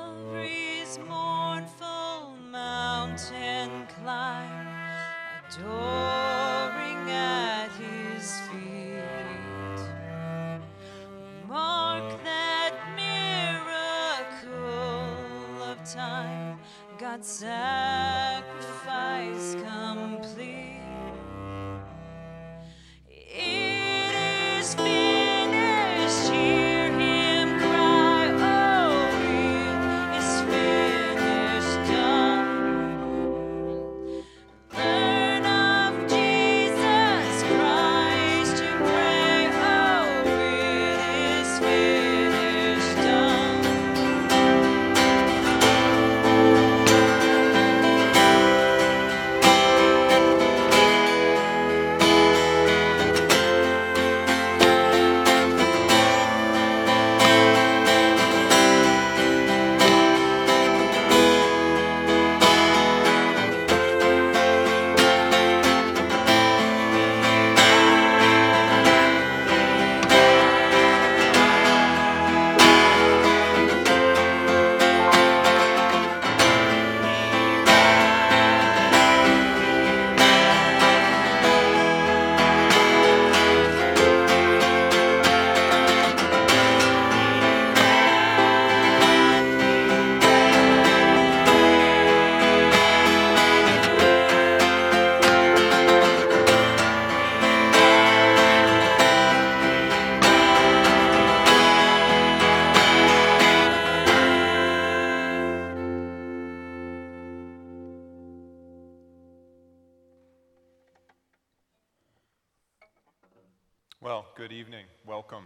Calvary's mournful mountain climb, adoring at his feet. Mark that miracle of time, God's sacrifice complete. It is finished, hear him cry, oh, it is finished, done. Learn of Jesus Christ to pray, oh, it is finished, done. Well, good evening. Welcome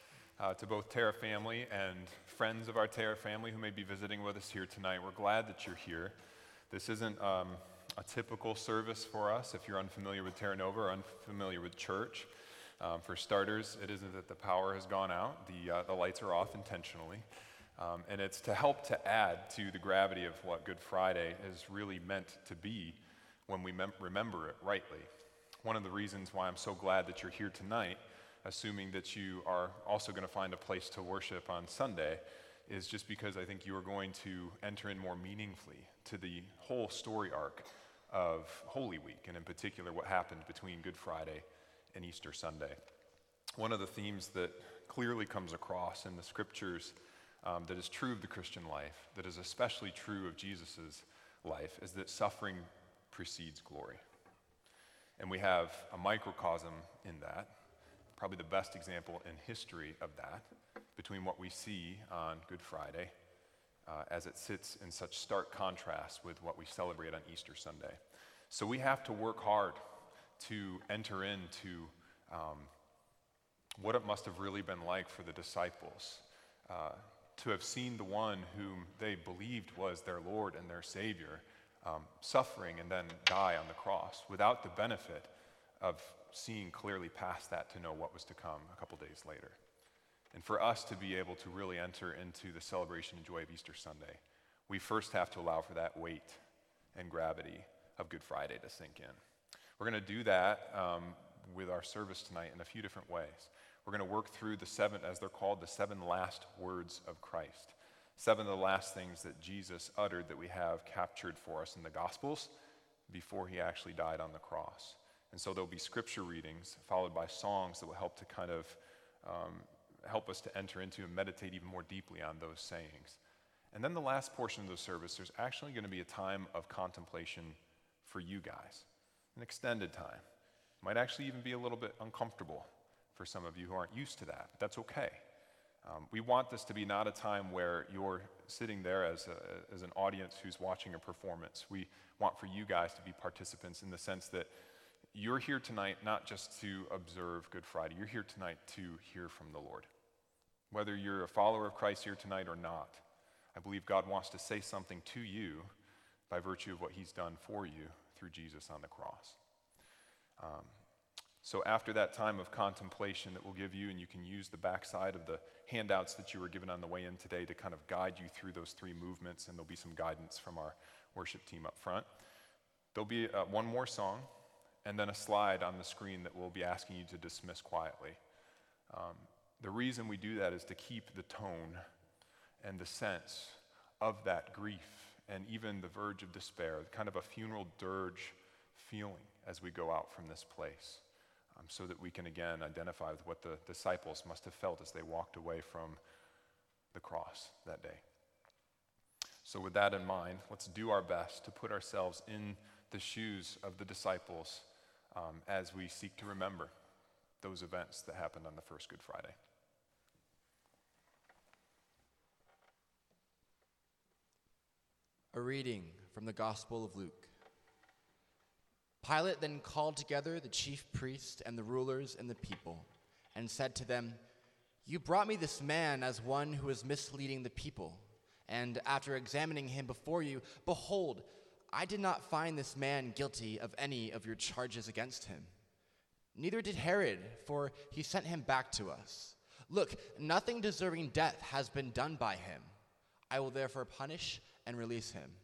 to both Terra family and friends of our Terra family who may be visiting with us here tonight. We're glad that you're here. This isn't a typical service for us if you're unfamiliar with Terra Nova or unfamiliar with church. For starters, it isn't that the power has gone out. The lights are off intentionally. And it's to help to add to the gravity of what Good Friday is really meant to be when we remember it rightly. One of the reasons why I'm so glad that you're here tonight, assuming that you are also going to find a place to worship on Sunday, is just because I think you are going to enter in more meaningfully to the whole story arc of Holy Week, and in particular what happened between Good Friday and Easter Sunday. One of the themes that clearly comes across in the scriptures that is true of the Christian life, that is especially true of Jesus' life, is that suffering precedes glory. And we have a microcosm in that, probably the best example in history of that, between what we see on Good Friday as it sits in such stark contrast with what we celebrate on Easter Sunday. So we have to work hard to enter into what it must have really been like for the disciples to have seen the one whom they believed was their Lord and their Savior suffering and then die on the cross without the benefit of seeing clearly past that to know what was to come a couple days later. And for us to be able to really enter into the celebration and joy of Easter Sunday, we first have to allow for that weight and gravity of Good Friday to sink in. We're going to do that with our service tonight in a few different ways. We're going to work through the seven, as they're called, the 7 last words of Christ. 7 of the last things that Jesus uttered that we have captured for us in the Gospels before he actually died on the cross. And so there'll be scripture readings followed by songs that will help to kind of help us to enter into and meditate even more deeply on those sayings. And then the last portion of the service, there's actually going to be a time of contemplation for you guys, an extended time. Might actually even be a little bit uncomfortable for some of you who aren't used to that, but that's okay. We want this to be not a time where you're sitting there as an audience who's watching a performance. We want for you guys to be participants in the sense that you're here tonight not just to observe Good Friday. You're here tonight to hear from the Lord. Whether you're a follower of Christ here tonight or not, I believe God wants to say something to you by virtue of what he's done for you through Jesus on the cross. So after that time of contemplation that we'll give you, and you can use the backside of the handouts that you were given on the way in today to kind of guide you through those 3 movements, and there'll be some guidance from our worship team up front. There'll be one more song, and then a slide on the screen that we'll be asking you to dismiss quietly. The reason we do that is to keep the tone and the sense of that grief and even the verge of despair, kind of a funeral dirge feeling as we go out from this place, so that we can again identify with what the disciples must have felt as they walked away from the cross that day. So with that in mind, let's do our best to put ourselves in the shoes of the disciples as we seek to remember those events that happened on the first Good Friday. A reading from the Gospel of Luke. Pilate then called together the chief priests and the rulers and the people, and said to them, "You brought me this man as one who is misleading the people. And after examining him before you, behold, I did not find this man guilty of any of your charges against him. Neither did Herod, for he sent him back to us. Look, nothing deserving death has been done by him. I will therefore punish and release him."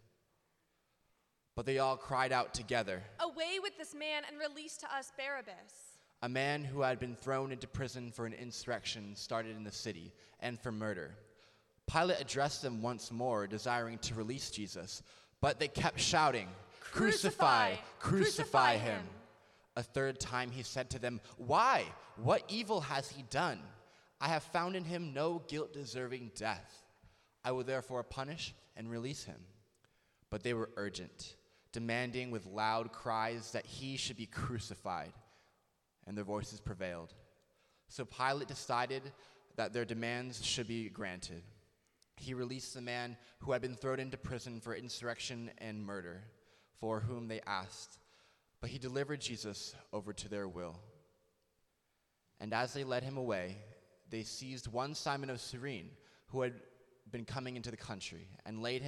But they all cried out together, "Away with this man and release to us Barabbas." a man who had been thrown into prison for an insurrection started in the city, and for murder. Pilate addressed them once more, desiring to release Jesus, but they kept shouting, "Crucify, crucify him." A third time he said to them, "Why? What evil has he done? I have found in him no guilt deserving death. I will therefore punish and release him." But they were urgent, demanding with loud cries that he should be crucified, and their voices prevailed. So Pilate decided that their demands should be granted. He released the man who had been thrown into prison for insurrection and murder, for whom they asked, but he delivered Jesus over to their will. And as they led him away, they seized one Simon of Cyrene, who had been coming into the country, and laid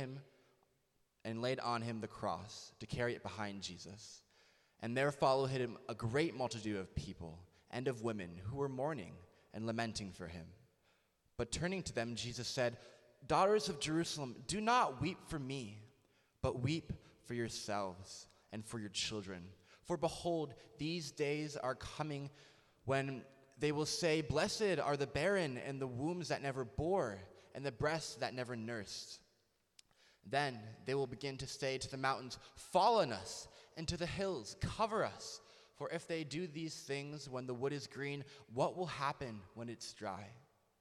on him the cross to carry it behind Jesus. And there followed him a great multitude of people and of women who were mourning and lamenting for him. But turning to them, Jesus said, "Daughters of Jerusalem, do not weep for me, but weep for yourselves and for your children. For behold, these days are coming when they will say, 'Blessed are the barren and the wombs that never bore and the breasts that never nursed.' Then they will begin to say to the mountains, 'Fall on us,' and to the hills, 'Cover us.' For if they do these things when the wood is green, what will happen when it's dry?"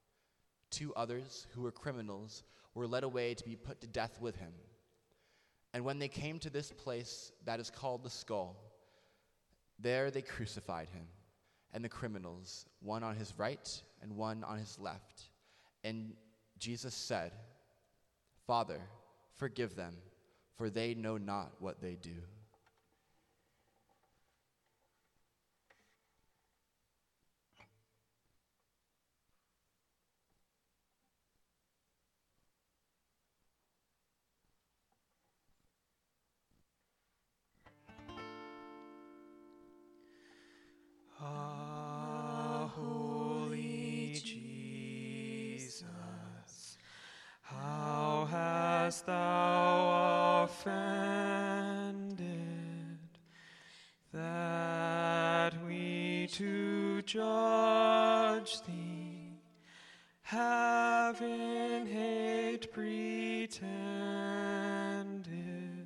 2 others, who were criminals, were led away to be put to death with him. And when they came to this place that is called the Skull, there they crucified him, and the criminals, one on his right and one on his left. And Jesus said, "Father, forgive them, for they know not what they do." Holy Jesus, how hast thou offended, that we to judge thee have in hate pretended,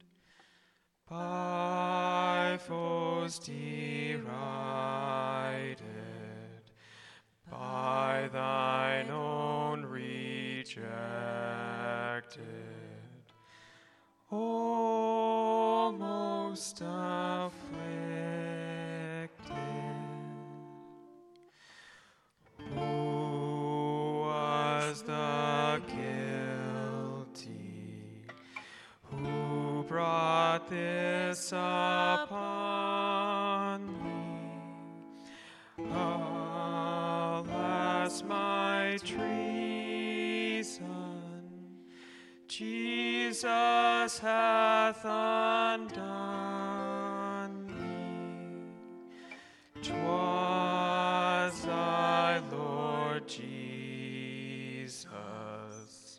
by foes derided, by thine own rejected. O most afflicted, who was the guilty, who brought this upon me? Alas, my treason, Jesus hath undone me. 'Twas thy Lord Jesus,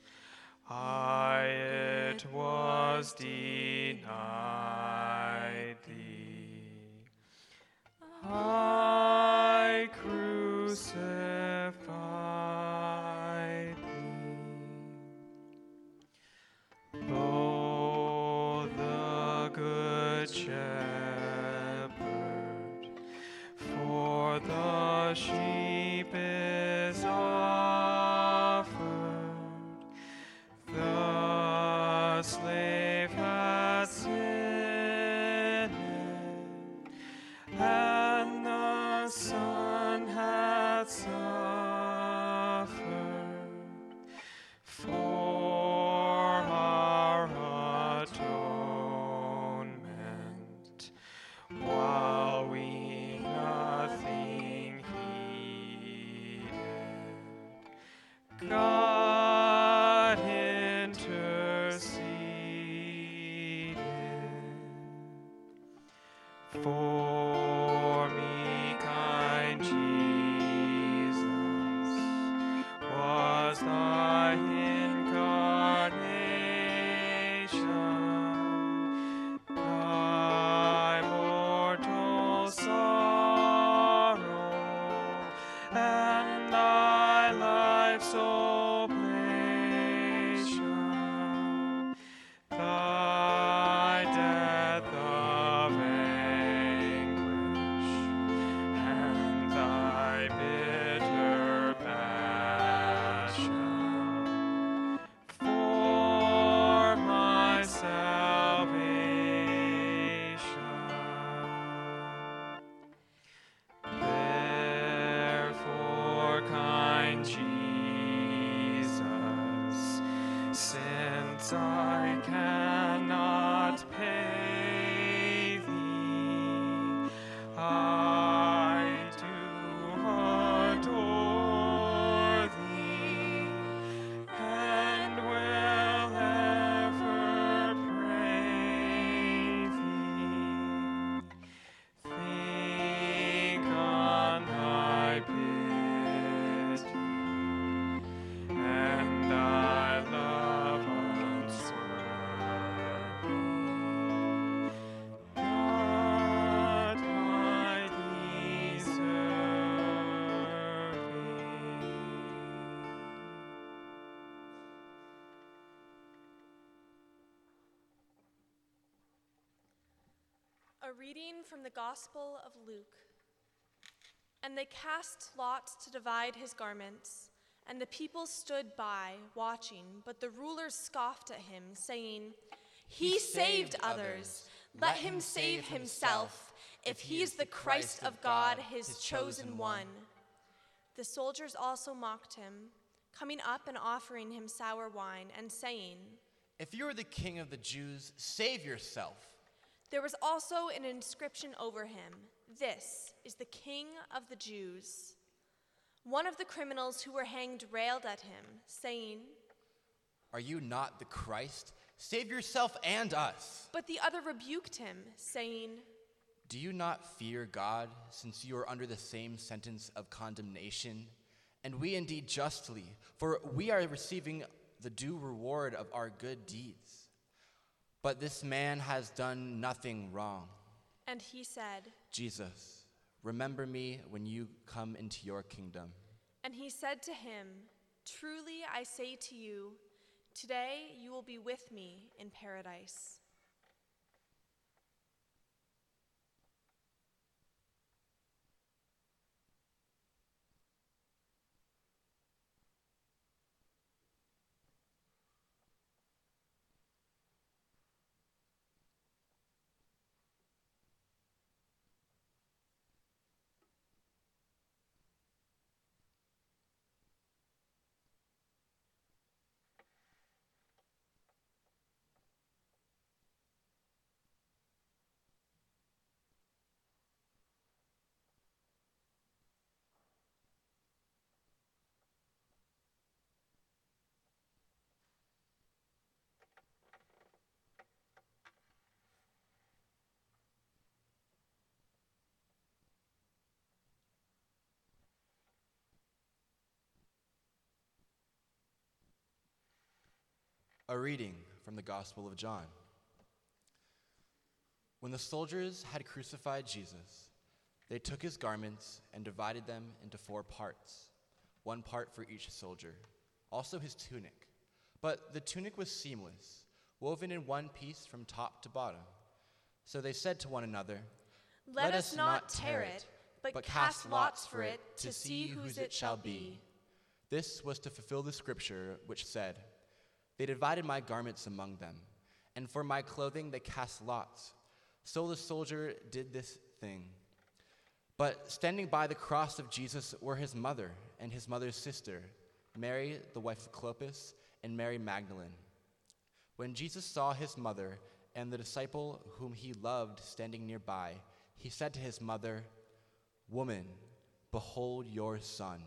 it was denied thee. I crucified thee. slave had sinned, and the Son had suffered for our atonement, while we nothing heeded. God interceded for me, kind Jesus, was thy incarnation, thy mortal sorrow, and thy life's oblation, thy death of anguish, and thy bitter passion, for my salvation. Therefore, kind Jesus, since I cannot pay thee, I do adore thee, and will ever pray thee. Think on thy pity and thy love unswerving, not I deserving. A reading from the Gospel of Luke. And they cast lots to divide his garments, and the people stood by, watching, but the rulers scoffed at him, saying, He saved others. Let him save himself, if he is the Christ of God, his chosen one. The soldiers also mocked him, coming up and offering him sour wine, and saying, If you are the king of the Jews, save yourself. There was also an inscription over him, This is the King of the Jews. One of the criminals who were hanged railed at him, saying, Are you not the Christ? Save yourself and us. But the other rebuked him, saying, Do you not fear God, since you are under the same sentence of condemnation? And we indeed justly, for we are receiving the due reward of our good deeds. But this man has done nothing wrong. And he said, Jesus, remember me when you come into your kingdom. And he said to him, Truly I say to you, today you will be with me in paradise. A reading from the Gospel of John. When the soldiers had crucified Jesus, they took his garments and divided them into 4 parts, 1 part for each soldier, also his tunic. But the tunic was seamless, woven in one piece from top to bottom. So they said to one another, Let us not tear it, but cast lots for it to see whose it shall be. This was to fulfill the scripture which said, They divided my garments among them, and for my clothing they cast lots. So the soldier did this thing. But standing by the cross of Jesus were his mother and his mother's sister, Mary, the wife of Clopas, and Mary Magdalene. When Jesus saw his mother and the disciple whom he loved standing nearby, he said to his mother, "Woman, behold your son."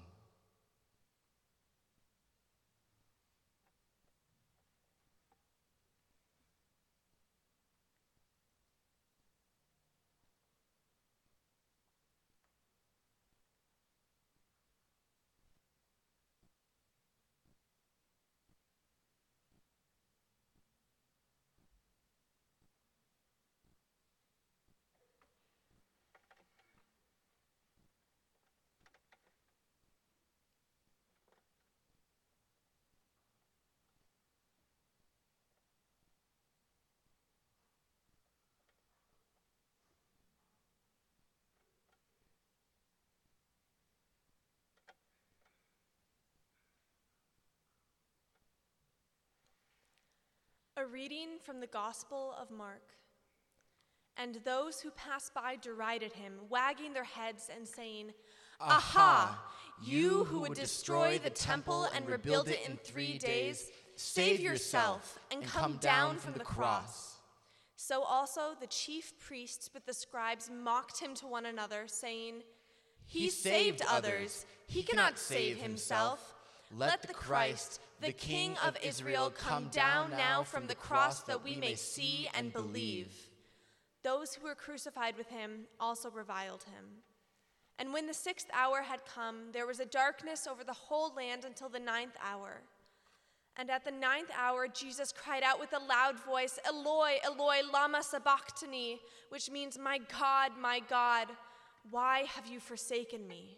A reading from the Gospel of Mark. And those who passed by derided him, wagging their heads and saying, "Aha! You who would destroy the temple and rebuild it in 3 days, save yourself and come down from the cross." So also the chief priests with the scribes mocked him to one another, saying, "He saved others. He cannot save himself. Let the Christ, the King of Israel, come down now from the cross that we may see and believe." Those who were crucified with him also reviled him. And when the 6th hour had come, there was a darkness over the whole land until the 9th hour. And at the 9th hour, Jesus cried out with a loud voice, "Eloi, Eloi, lama sabachthani," which means, my God, why have you forsaken me?"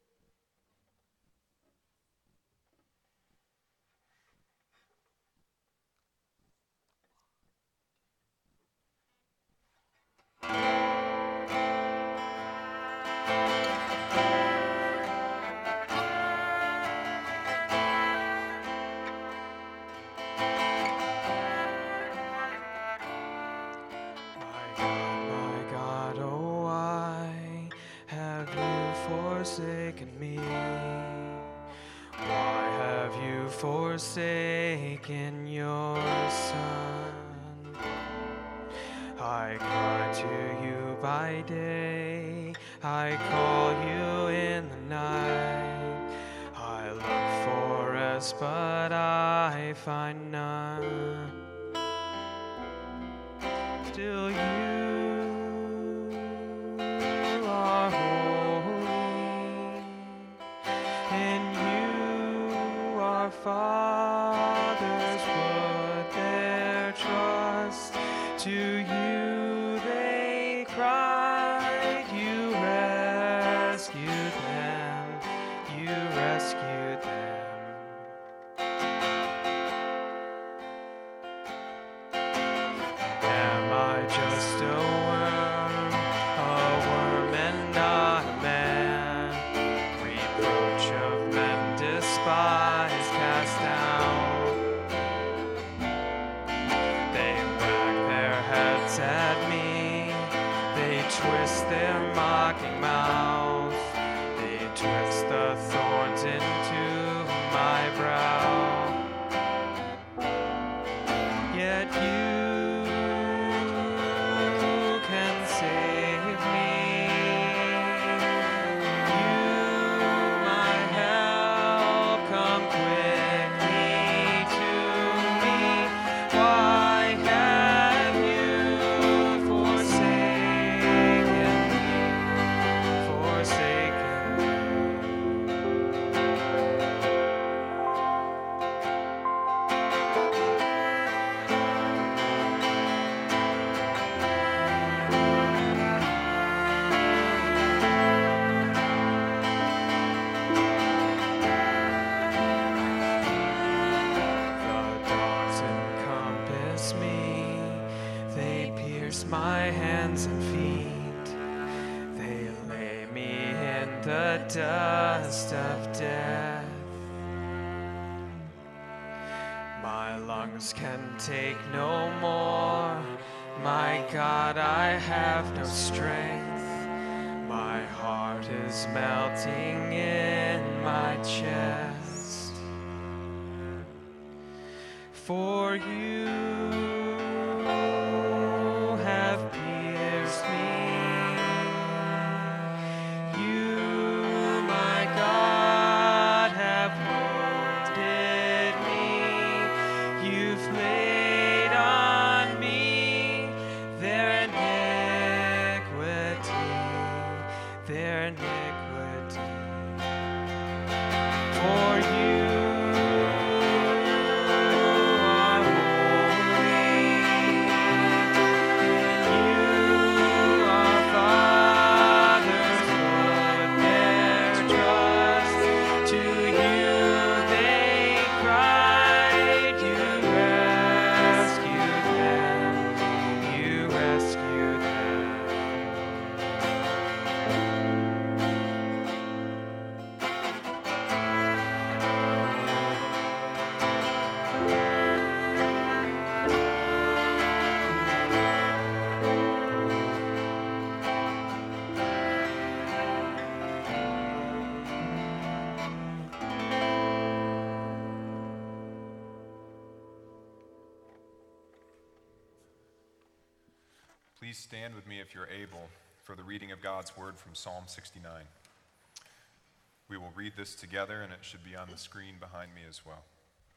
My God, oh, why have you forsaken me? Why have you forsaken your Son? I cry to you by day, I call you in the night. I look for rest, but I find none. Still you are holy, in you our fathers put their trust. To you they cried, you rescued them, you rescued them. Am I just a worm and not a man? Reproach of men despised, cast down. They wag their heads at me, they twist their mocking mouth, they twist the thorns into my brow. Yet you can save me. You, my help, come quickly to me. Why have you forsaken me? The dogs encompass me, they pierce my hands and feet, they lay me in the dust of death. My lungs lungs can take no more. My God, I have no strength. My heart is melting in my chest. For you have pierced me. You, my God, have wounded me. You've laid on me their iniquity, their iniquity. For you are holy. You are fathers put their trust. To you they cried. You rescued them. You rescued them. Please stand with me if you're able for the reading of God's word from Psalm 69. We will read this together, and it should be on the screen behind me as well.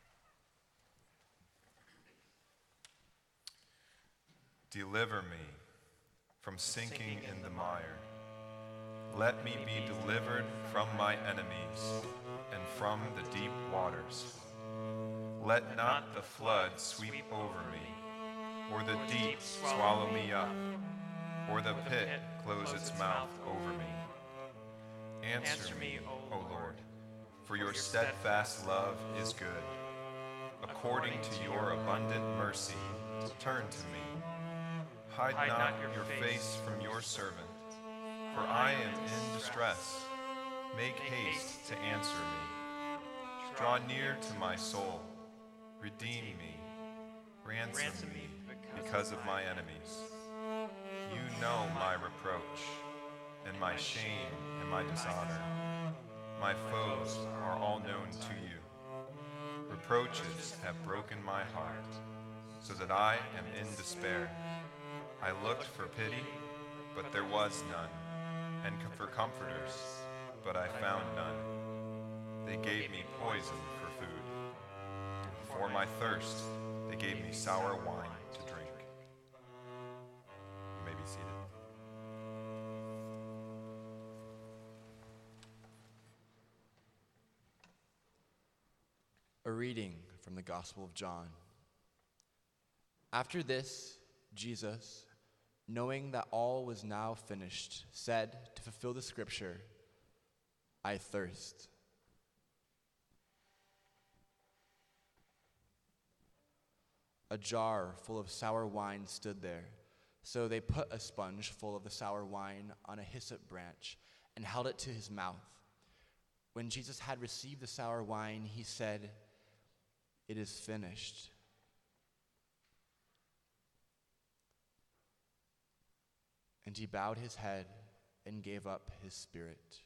Deliver me from sinking in the mire. Let me be delivered from my enemies and from the deep waters. Let not the flood sweep over me, or the deep swallow me up, or the pit close its mouth over me. Answer me, O Lord, for your steadfast love is good. According to your abundant mercy, turn to me. Hide not your face from your servant, for I am in distress. Make haste to answer me. Draw near to my soul. Redeem me. Ransom me because of my enemies. You know my reproach, and my shame and my dishonor. My foes are all known to you. Reproaches have broken my heart, so that I am in despair. I looked for pity, but there was none, and for comforters, but I found none. They gave me poison for food. For my thirst, they gave me sour wine to drink. You may be seated. A reading from the Gospel of John. After this, Jesus, knowing that all was now finished, said to fulfill the scripture, I thirst. A jar full of sour wine stood there. So they put a sponge full of the sour wine on a hyssop branch and held it to his mouth. When Jesus had received the sour wine, he said, It is finished. And he bowed his head and gave up his spirit.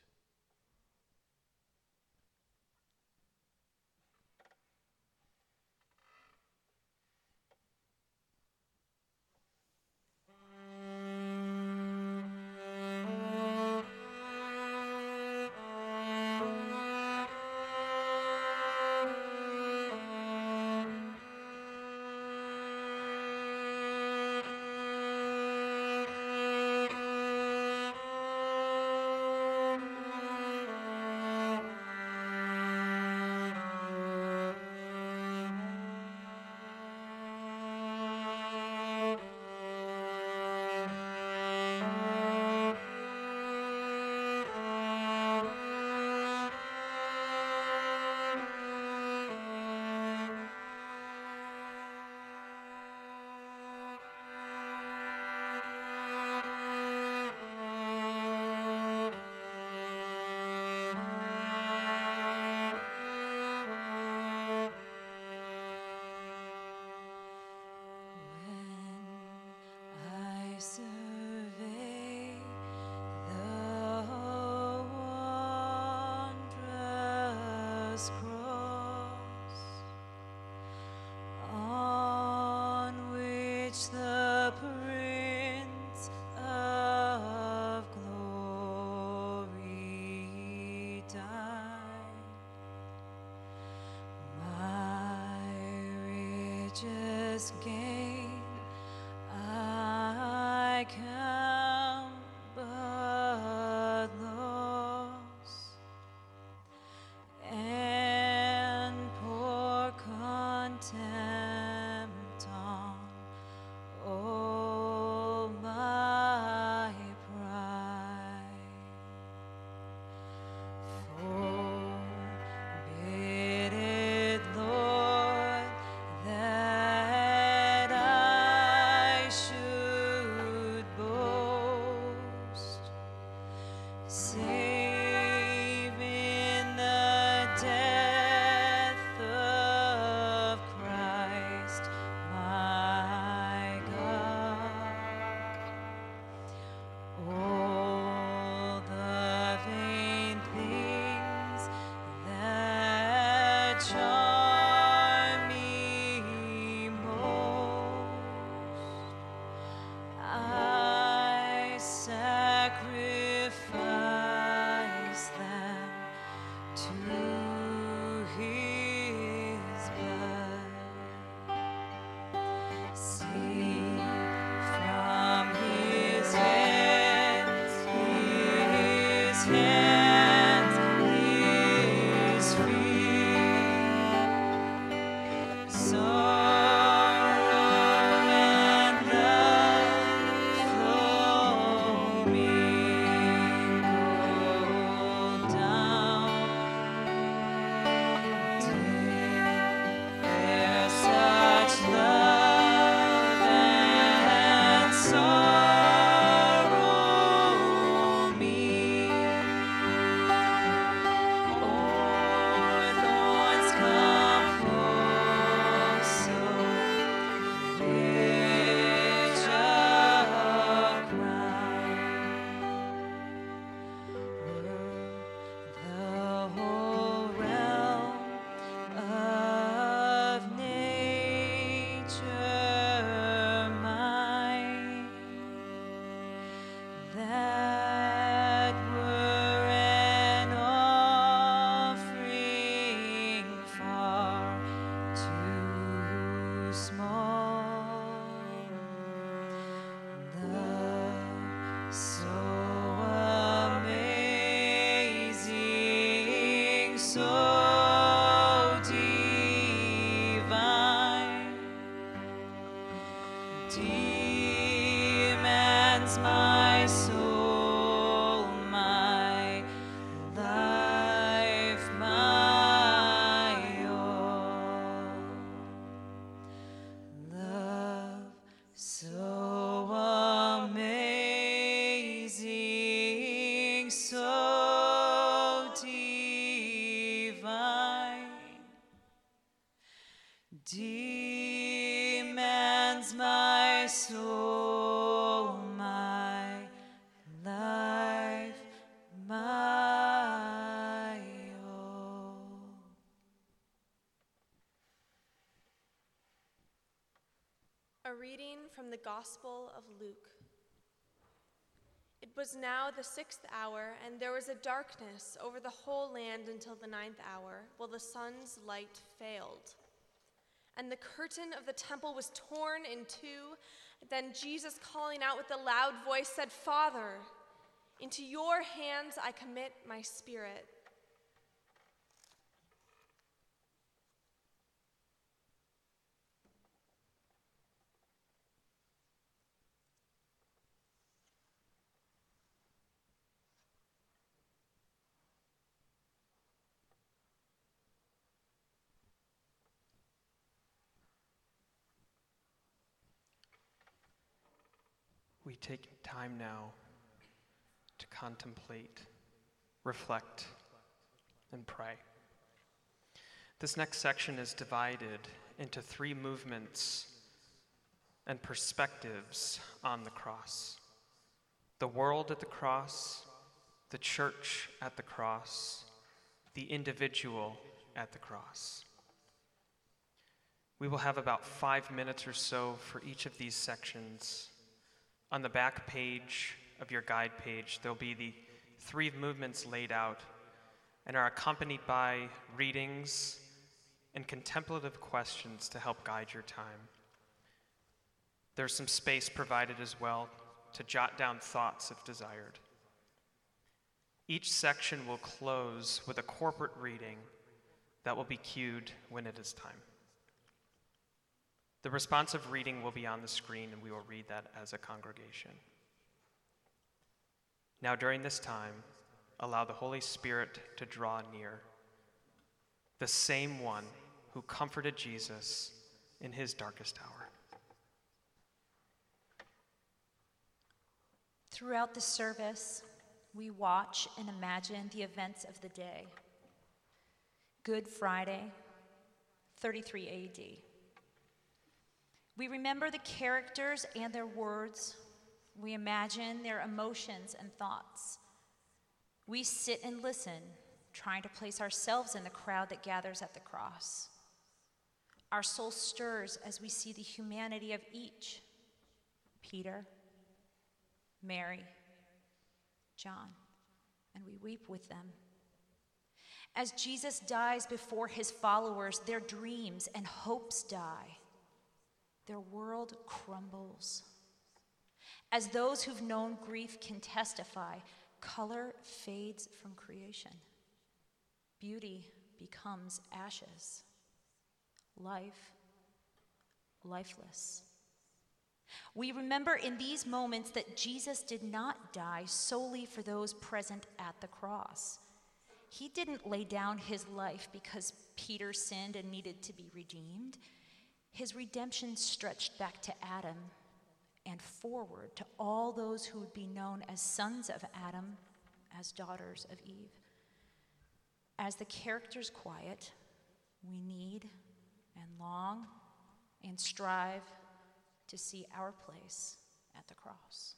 greatest gain I count but loss, and pour contempt on all my pride. Forbid it, Lord, that I should boast, save in the death of Christ my God. All the vain things that charm me most, I sacrifice them to His blood. See from His hands, His feet, sorrow and love flow mingled down. Did there such love and sorrow meet, or thorns come close, so rich a crown? The whole realm of nature mine, that were an offering far too small. Love so amazing, so divine, demands my soul, my life, my all. Love so amazing, so divine, demands my soul, my life, my all. A reading from the Gospel of Luke. It was now the 6th hour, and there was a darkness over the whole land until the 9th hour, while the sun's light failed. And the curtain of the temple was torn in two. Then Jesus, calling out with a loud voice, said, "Father, into your hands I commit my spirit." We take time now to contemplate, reflect, and pray. This next section is divided into 3 movements and perspectives on the cross: the world at the cross, the church at the cross, the individual at the cross. We will have about 5 minutes or so for each of these sections. On the back page of your guide page, there'll be the 3 movements laid out and are accompanied by readings and contemplative questions to help guide your time. There's some space provided as well to jot down thoughts if desired. Each section will close with a corporate reading that will be cued when it is time. The responsive reading will be on the screen, and we will read that as a congregation. Now, during this time, allow the Holy Spirit to draw near, the same one who comforted Jesus in his darkest hour. Throughout the service, we watch and imagine the events of the day. Good Friday, 33 AD. We remember the characters and their words. We imagine their emotions and thoughts. We sit and listen, trying to place ourselves in the crowd that gathers at the cross. Our soul stirs as we see the humanity of each: Peter, Mary, John, and we weep with them. As Jesus dies before his followers, their dreams and hopes die. Their world crumbles. As those who've known grief can testify, color fades from creation. Beauty becomes ashes. Life, lifeless. We remember in these moments that Jesus did not die solely for those present at the cross. He didn't lay down his life because Peter sinned and needed to be redeemed. His redemption stretched back to Adam and forward to all those who would be known as sons of Adam, as daughters of Eve. As the characters quiet, we need and long and strive to see our place at the cross.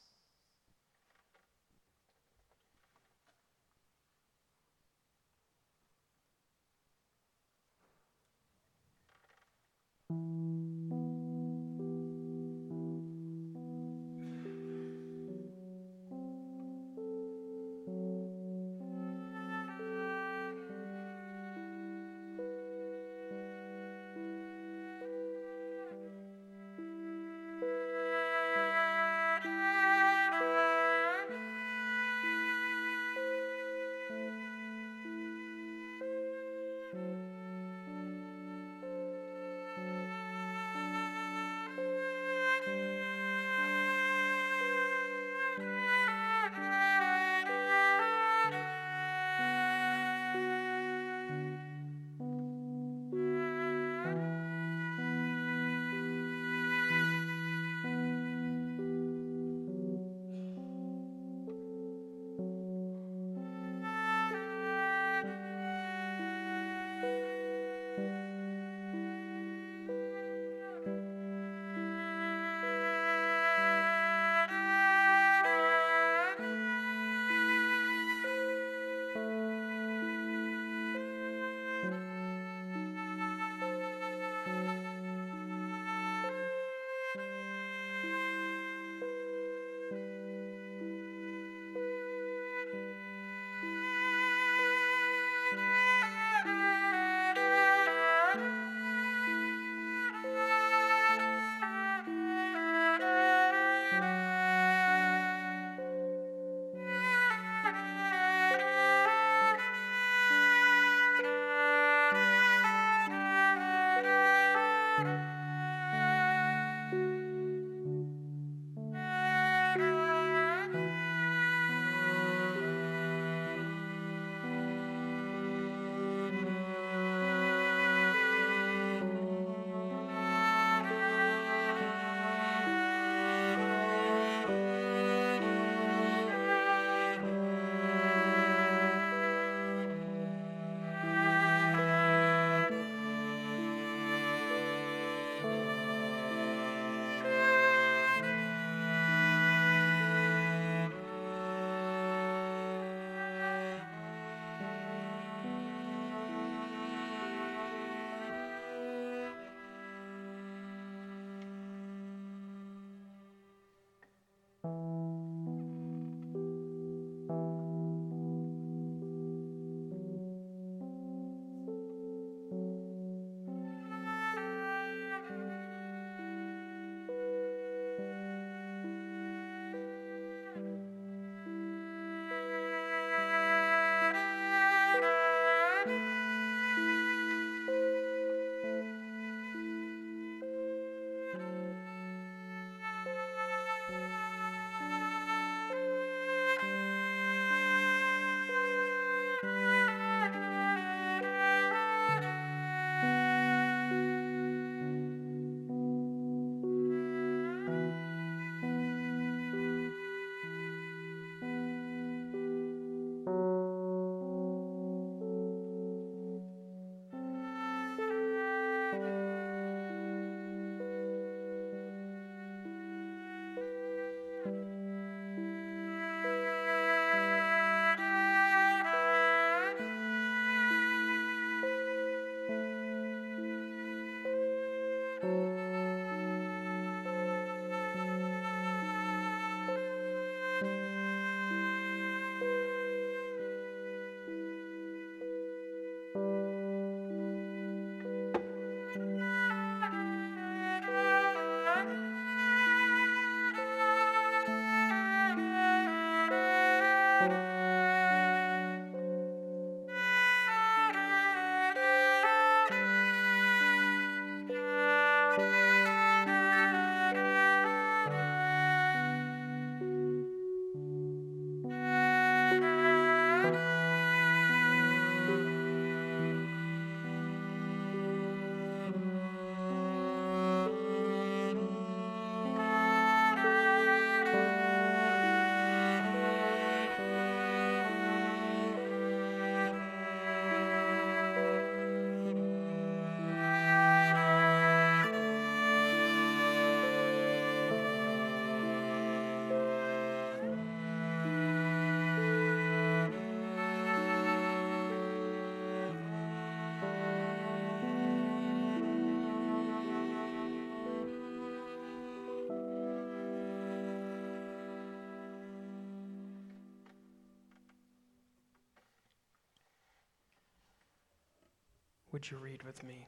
Would you read with me?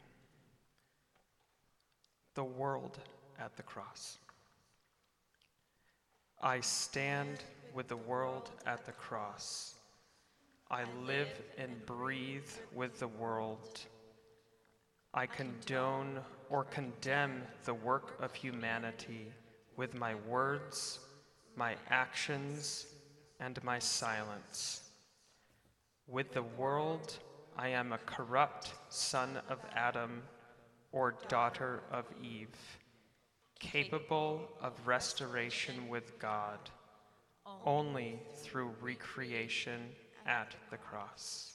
The world at the cross. I stand with the world at the cross. I live and breathe with the world. I condone or condemn the work of humanity with my words, my actions, and my silence. With the world, I am a corrupt son of Adam or daughter of Eve, capable of restoration with God only through recreation at the cross.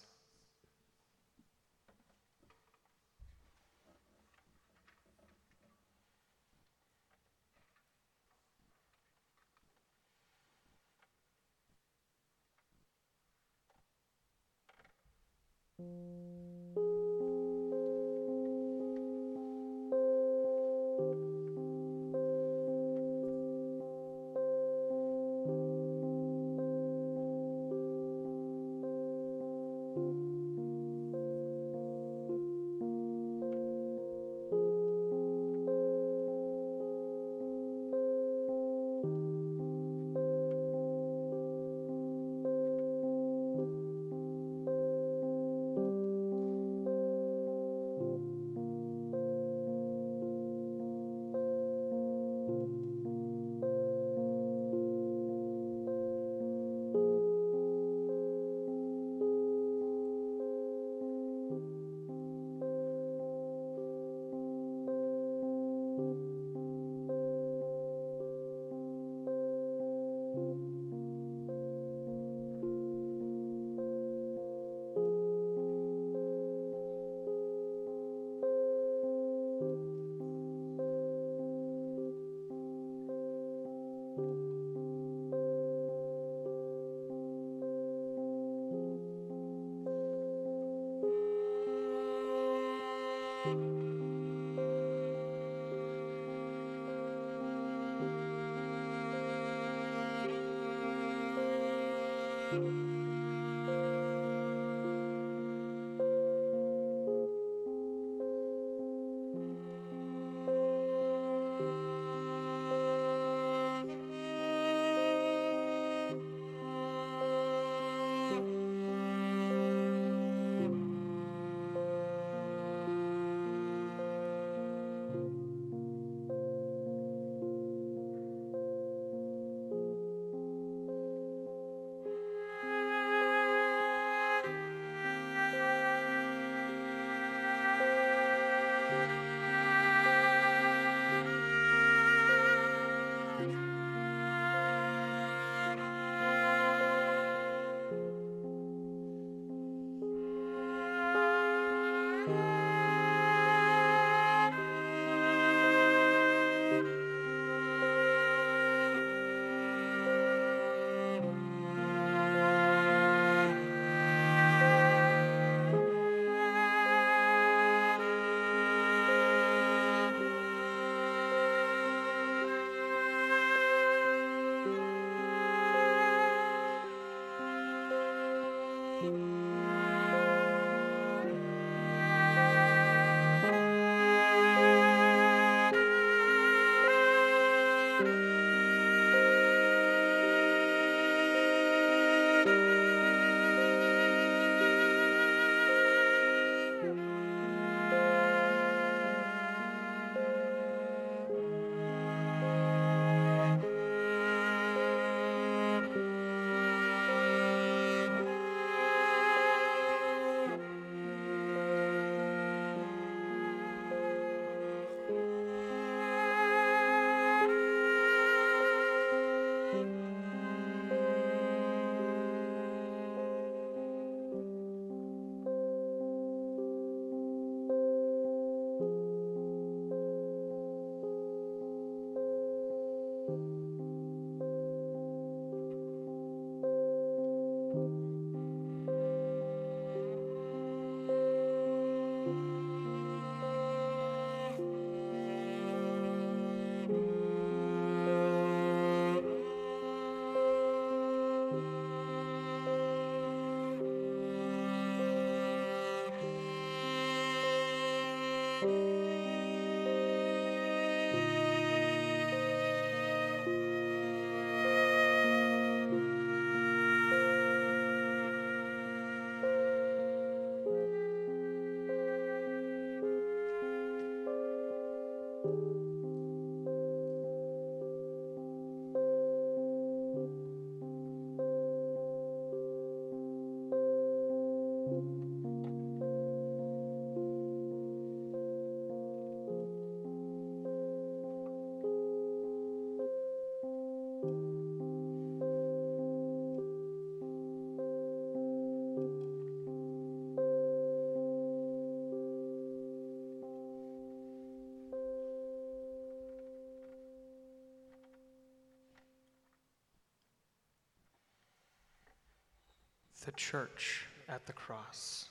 The Church at the Cross.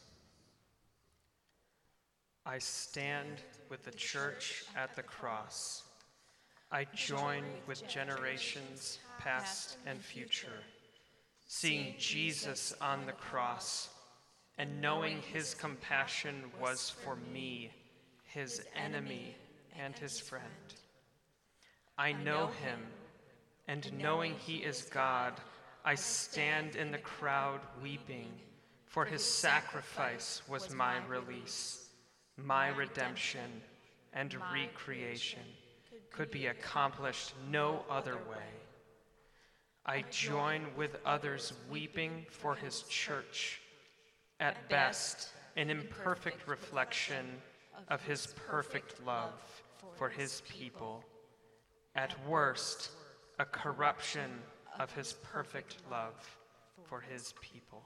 I stand with the Church at the cross. I join with generations past and future, seeing Jesus on the cross and knowing his compassion was for me, his enemy and his friend. I know him, and knowing he is God, I stand in the crowd weeping, for his sacrifice was my release, my redemption, and recreation could be accomplished no other way. I join with others weeping for his church, at best an imperfect reflection of his perfect love for his people, at worst a corruption of his perfect love for his people.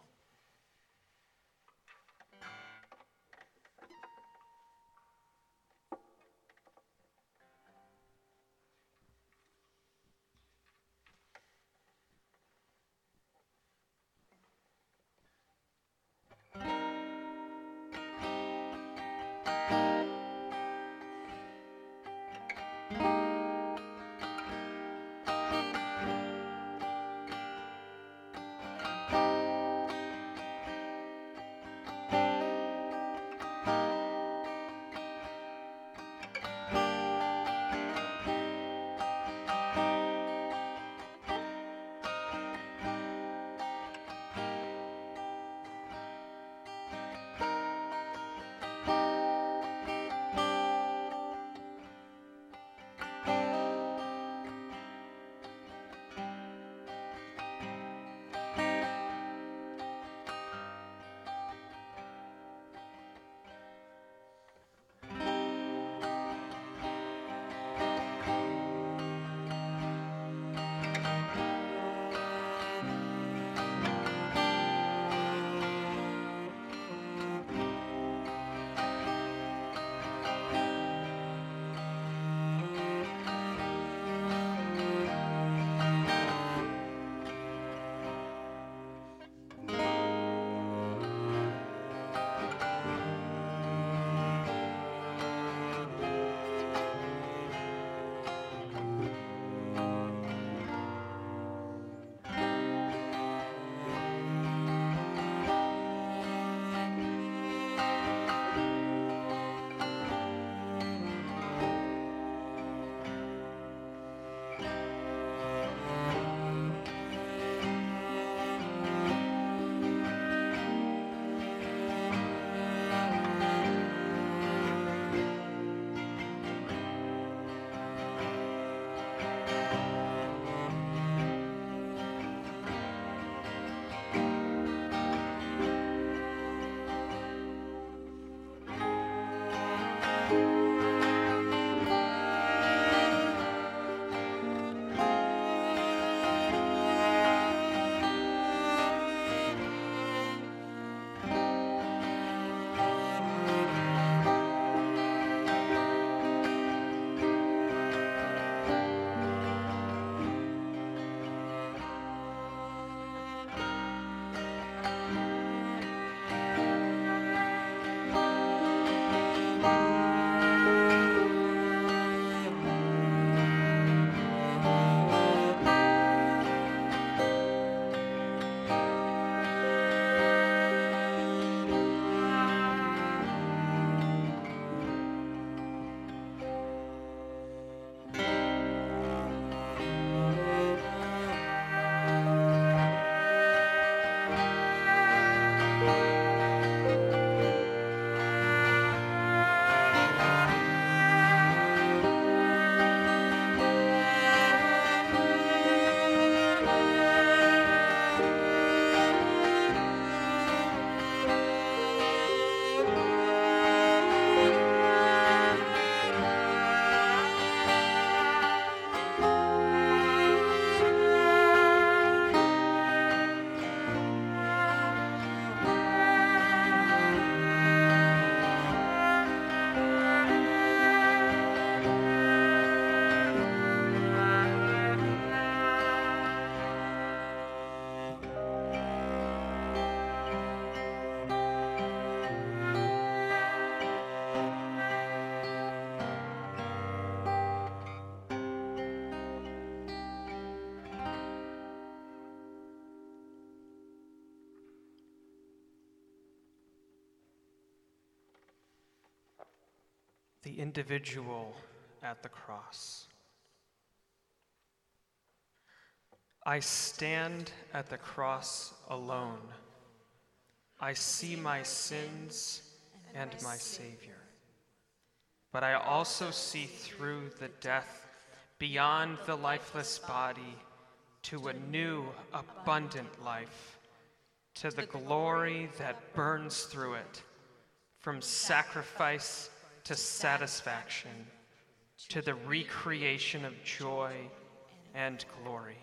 the individual at the cross. I stand at the cross alone. I see my sins and my Savior. But I also see through the death beyond the lifeless body to a new, abundant life, to the glory that burns through it, from sacrifice to satisfaction, to the recreation of joy and glory.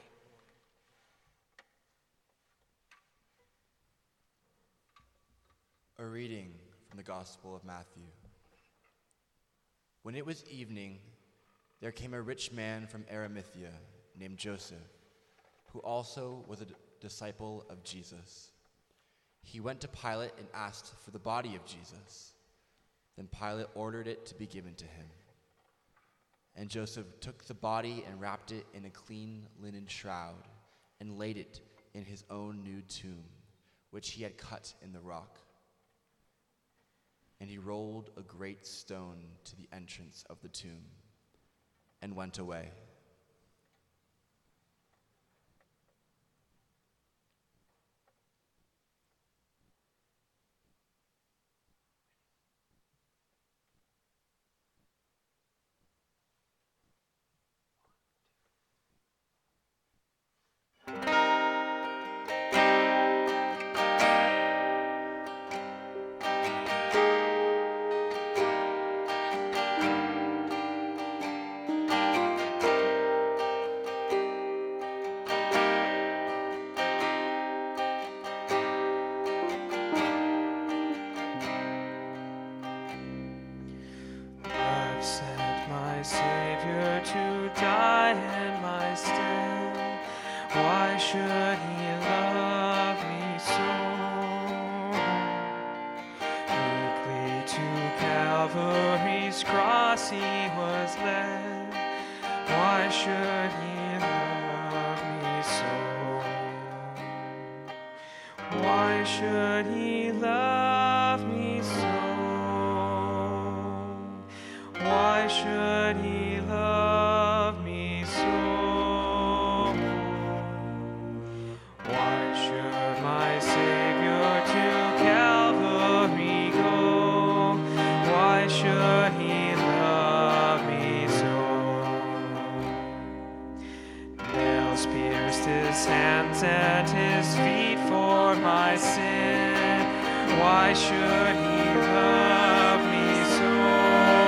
A reading from the Gospel of Matthew. When it was evening, there came a rich man from Arimathea named Joseph, who also was a disciple of Jesus. He went to Pilate and asked for the body of Jesus. Then Pilate ordered it to be given to him. And Joseph took the body and wrapped it in a clean linen shroud and laid it in his own new tomb, which he had cut in the rock. And he rolled a great stone to the entrance of the tomb and went away. I've sent my Savior to die in my stead. Why should he love me so? Meekly to Calvary's cross he was led. Why should he love me so? Why should he love me so? Why should he love me so? Why should my Savior to Calvary go? Why should he love me so? Nails pierced his hands and his feet for my sin. Why should he love me so?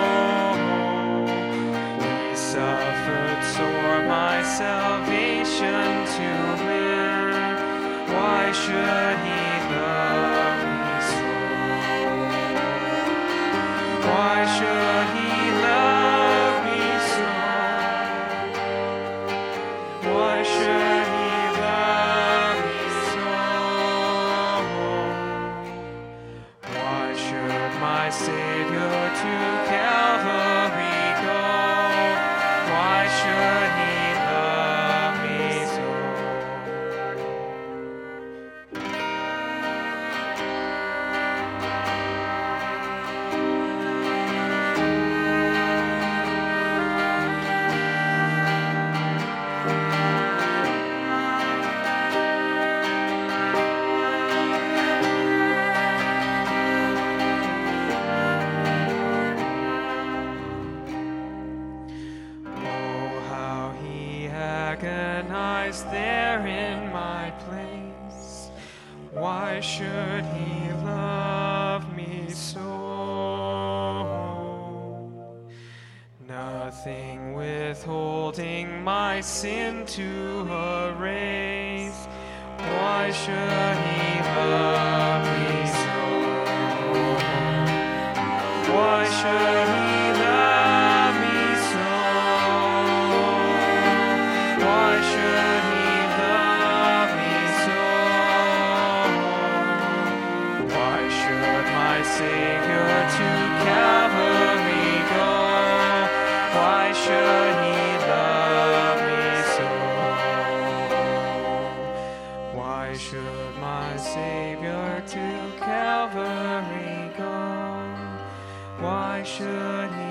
He suffered sore my salvation to win. Why should he love me so? Why should he love me so? Why should he love me so? Why should my Savior to Calvary go? Why should he love me so? Oh, how he agonized there in my place. Why should he love me so? Nothing withholding my sin to erase. Why should he love me so? Why should he love me so? Why should he love me so? Why should my Savior to Calvary go? Why should he love me so? Why should my Savior to Calvary go? Why should he